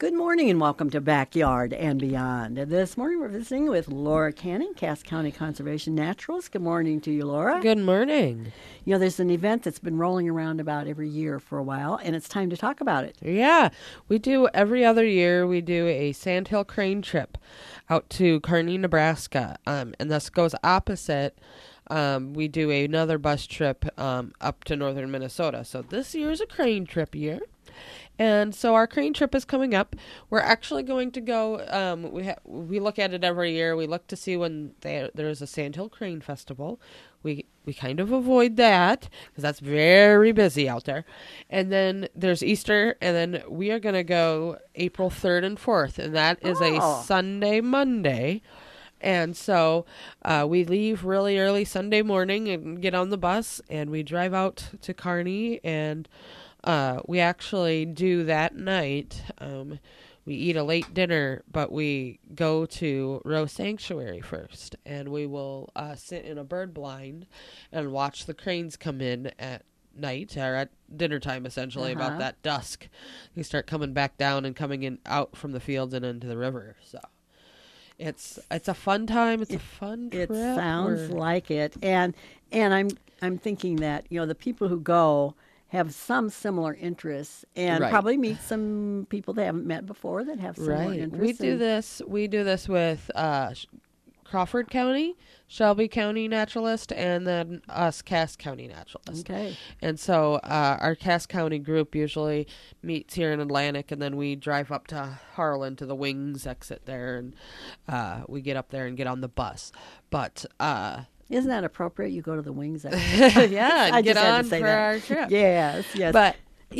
Good morning and welcome to Backyard and Beyond. This morning we're visiting with Laura Canning, Cass County Conservation Naturalist. Good morning to you, Laura. Good morning. You know, there's an event that's been rolling around about every year for a while, and it's time to talk about it. Yeah, we do every other year. We do a sandhill crane trip out to Kearney, Nebraska, and this goes opposite. We do another bus trip up to northern Minnesota. So this year is a crane trip year. And so our crane trip is coming up. We're actually going to go, we look at it every year. We look to see when there's a Sandhill Crane Festival. We kind of avoid that because that's very busy out there. And then there's Easter, and then we are going to go April 3rd and 4th, and that is a Sunday, Monday. And so we leave really early Sunday morning and get on the bus, and we drive out to Kearney, and we actually do that night. We eat a late dinner, but we go to Rose Sanctuary first, and we will sit in a bird blind and watch the cranes come in at night, or at dinner time, essentially, about that dusk. They start coming back down and coming in out from the fields and into the river. So it's a fun time. It's a fun trip. It sounds like it, and I'm thinking that the people who go have some similar interests and probably meet some people they haven't met before that have similar interests. We do this with Crawford County, Shelby County Naturalist, and then us Cass County Naturalist. Okay. And so our Cass County group usually meets here in Atlantic, and then we drive up to Harlan to the Wings exit there, and we get up there and get on the bus. But isn't that appropriate? You go to the Wings exit. Yeah, and get on for our trip. Yes. But,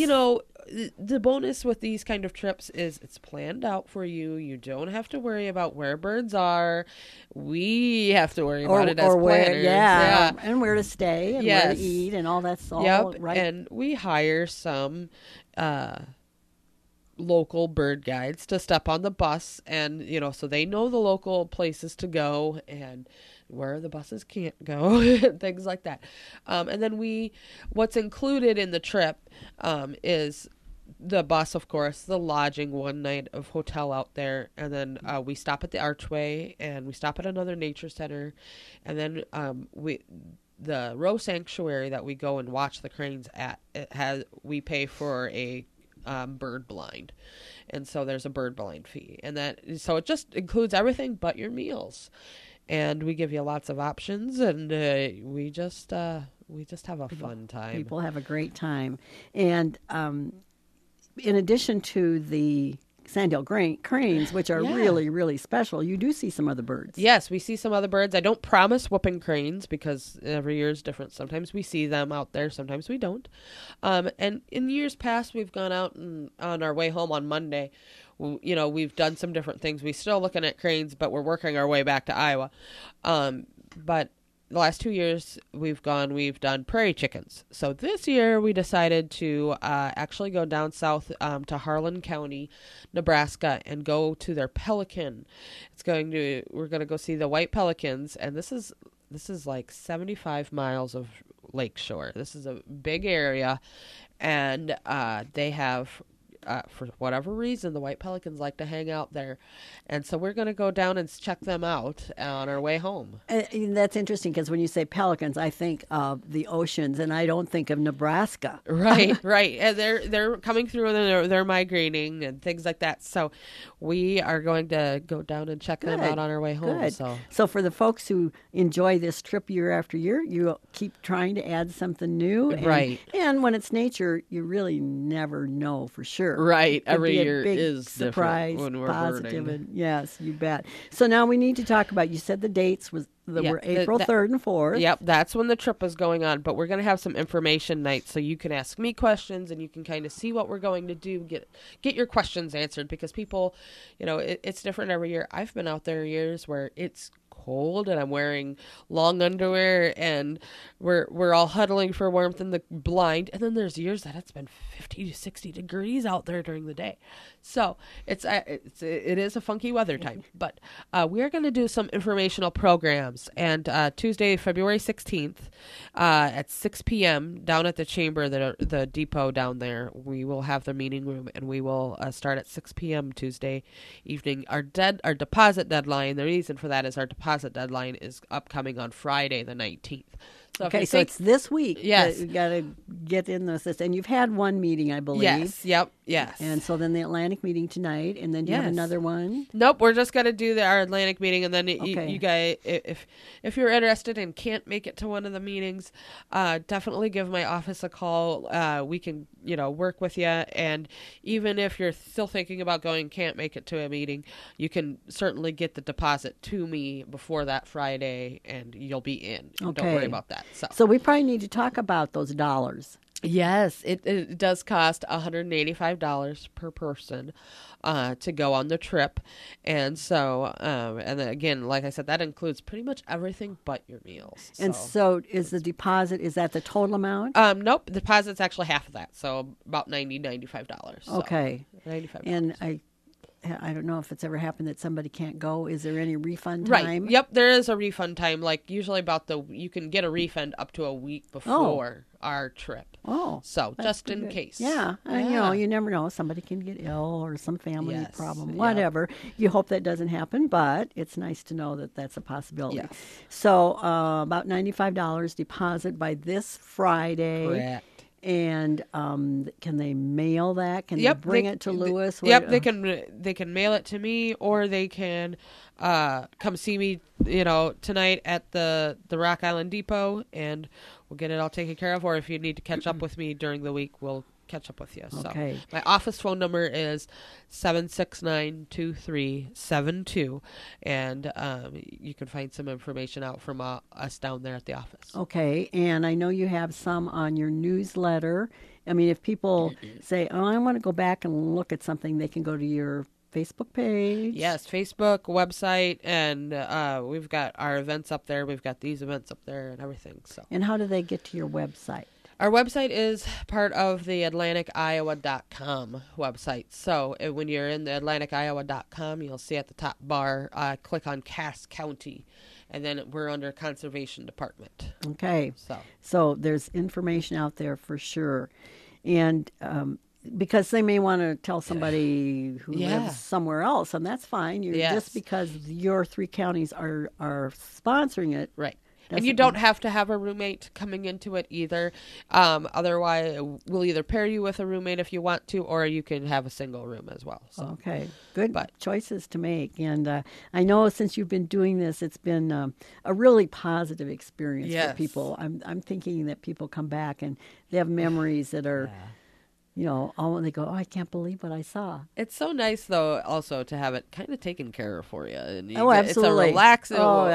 the bonus with these kind of trips is it's planned out for you. You don't have to worry about where birds are. We have to worry about it as planners. And where to stay and where to eat and all that's all right. And we hire some local bird guides to step on the bus, and so they know the local places to go and where the buses can't go, things like that. And then what's included in the trip is the bus, of course, the lodging, one night of hotel out there, and then we stop at the Archway, and we stop at another nature center, and then the Rose Sanctuary that we go and watch the cranes at, we pay for a bird blind, and so there's a bird blind fee, so it just includes everything but your meals. And we give you lots of options, and we just have a fun time. People have a great time. And in addition to the Sandhill cranes, which are really, really special, you do see some other birds. Yes, we see some other birds. I don't promise whooping cranes because every year is different. Sometimes we see them out there, sometimes we don't. And in years past, we've gone out and on our way home on Monday, we've done some different things. We're still looking at cranes, but we're working our way back to Iowa. But the last 2 years we've done prairie chickens. So this year we decided to actually go down south to Harlan County, Nebraska, and go to their pelican. We're going to go see the white pelicans, and this is like 75 miles of lakeshore. This is a big area, and they have for whatever reason, the white pelicans like to hang out there. And so we're going to go down and check them out on our way home. And that's interesting because when you say pelicans, I think of the oceans, and I don't think of Nebraska. Right. And they're coming through, and they're migrating and things like that. So we are going to go down and check them out on our way home. Good. So for the folks who enjoy this trip year after year, you keep trying to add something new. And when it's nature, you really never know for sure. Right. Every year is surprise, different when we're positive, birding. Yes, you bet. So now we need to talk about, you said the dates were April 3rd and 4th. Yep, that's when the trip is going on. But we're going to have some information nights so you can ask me questions and you can kind of see what we're going to do, get your questions answered, because people, it's different every year. I've been out there years where it's cold and I'm wearing long underwear and we're all huddling for warmth in the blind. And then there's years that it's been 50 to 60 degrees out there during the day. So it is a funky weather time, but we are going to do some informational programs. And Tuesday, February 16th at 6 p.m. down at the chamber, the depot down there, we will have the meeting room, and we will start at 6 p.m. Tuesday evening. Our deposit deadline, the reason for that is our deposit deadline is upcoming on Friday the 19th. So so it's this week. Yes. You got to get in the system. And you've had one meeting, I believe. Yes. Yep. Yes. And so then the Atlantic meeting tonight, and then do you have another one? Nope. We're just going to do our Atlantic meeting, and then you guys, if you're interested and can't make it to one of the meetings, definitely give my office a call. We can, work with you. And even if you're still thinking about going, can't make it to a meeting, you can certainly get the deposit to me before that Friday, and you'll be in. Okay. Don't worry about that. So we probably need to talk about those dollars. Yes, it does cost $185 per person to go on the trip. And so, and then again, like I said, that includes pretty much everything but your meals. And so is the deposit, is that the total amount? Nope, the deposit's actually half of that, so about $95. Okay. $95. And I don't know if it's ever happened that somebody can't go. Is there any refund time? Right. Yep, there is a refund time. Like usually you can get a refund up to a week before our trip. Oh. So just in case. Yeah. And, you never know. Somebody can get ill or some family problem, whatever. Yep. You hope that doesn't happen, but it's nice to know that that's a possibility. Yes. So about $95 deposit by this Friday. Correct. And can they mail that? Can they bring it to Lewis? They can mail it to me, or they can come see me, tonight at the Rock Island Depot, and we'll get it all taken care of. Or if you need to catch up with me during the week, we'll catch up with you. Okay. So my office phone number is 769-2372, and you can find some information out from us down there at the office. Okay, and I know you have some on your newsletter. I mean, if people say, I want to go back and look at something, they can go to your Facebook page. Yes, Facebook, website, and we've got our events up there. We've got these events up there and everything. So. And how do they get to your website? Our website is part of the AtlanticIowa.com website. So when you're in the AtlanticIowa.com, you'll see at the top bar, click on Cass County, and then we're under Conservation Department. Okay. So there's information out there for sure. And because they may want to tell somebody who lives somewhere else, and that's fine. Just because your 3 counties are sponsoring it. Right. And you don't have to have a roommate coming into it either. Otherwise, we'll either pair you with a roommate if you want to, or you can have a single room as well. So. Okay, good choices to make. And I know since you've been doing this, it's been a really positive experience for people. I'm thinking that people come back and they have memories that are... they go, I can't believe what I saw. It's so nice, though, also to have it kind of taken care of for you. And absolutely. It's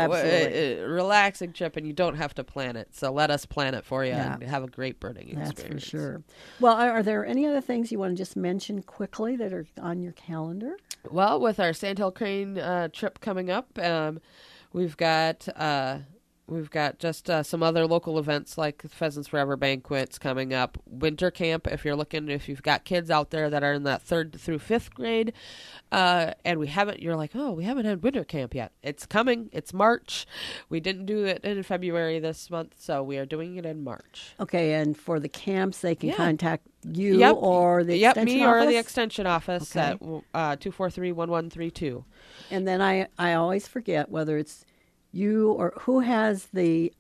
a relaxing trip, and you don't have to plan it. So let us plan it for you and have a great birding experience. That's for sure. Well, are there any other things you want to just mention quickly that are on your calendar? Well, with our Sandhill Crane trip coming up, we've got... We've got just some other local events like Pheasants Forever banquets coming up. Winter camp, if you've got kids out there that are in that 3rd through 5th grade, and we haven't had winter camp yet. It's coming. It's March. We didn't do it in February this month, so we are doing it in March. Okay, and for the camps, they can contact you or the extension office? Or the extension office at 243-1132. And then I always forget whether it's you or who has the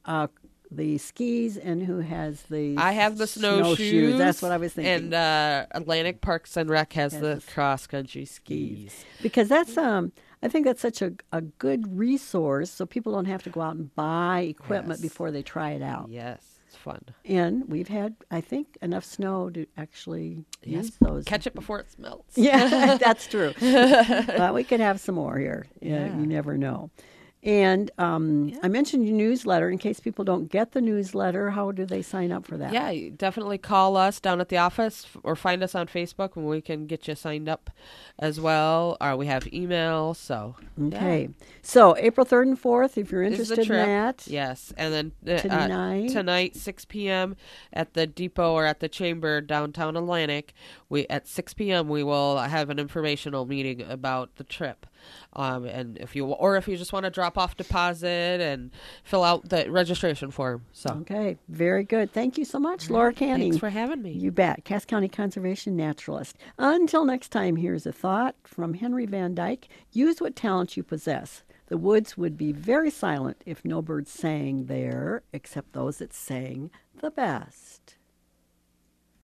skis and who has the... I have the snowshoes. That's what I was thinking. And Atlantic Parks and Rec has the cross-country skis. Because that's... I think that's such a good resource so people don't have to go out and buy equipment before they try it out. Yes, it's fun. And we've had, I think, enough snow to actually use those. Catch it before it melts. Yeah, that's true. But we could have some more here. You never know. And I mentioned your newsletter. In case people don't get the newsletter, how do they sign up for that? Yeah, you definitely call us down at the office or find us on Facebook and we can get you signed up as well. Or we have email. So okay. So April 3rd and 4th, if you're interested in that. Yes. And then tonight 6 p.m. at the depot or at the chamber downtown Atlantic, at 6 p.m. we will have an informational meeting about the trip. And if you just want to drop off deposit and fill out the registration form. So okay, very good. Thank you so much, Laura Canning. Thanks for having me. You bet. Cass County Conservation Naturalist. Until next time, here's a thought from Henry Van Dyke. Use what talents you possess. The woods would be very silent if no birds sang there, except those that sang the best.